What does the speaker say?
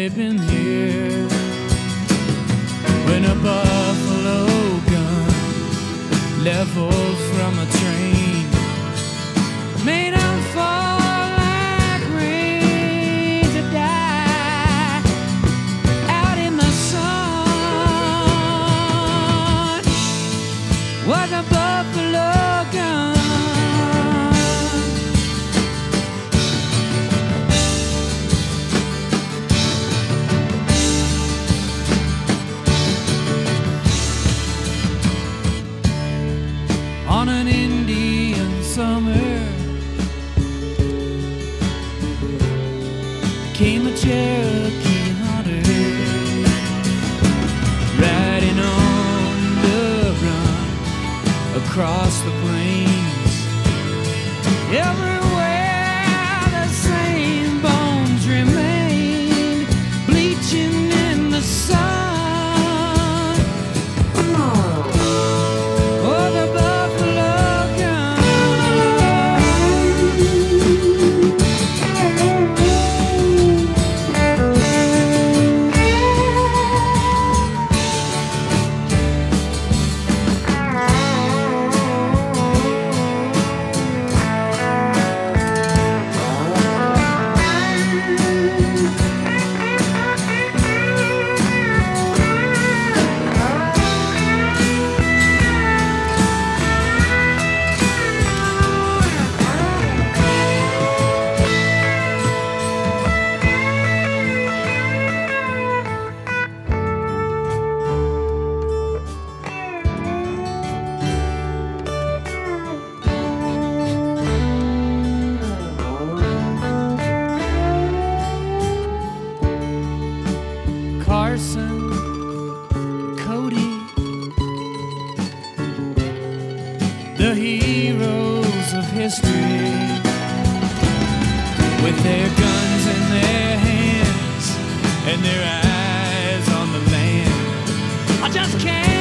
they'd been here when a buffalo gun leveled from a train made 'em fall like rain to die out in the sun. Was a buffalo gun. On an Indian summer came a Cherokee hunter riding on the run across the plains. Everywhere the same bones remained, bleaching in the sun. Oh, the buffalo gun. Carson, Cody, the heroes of history, with their guns in their hands and their eyes on the land. I just can't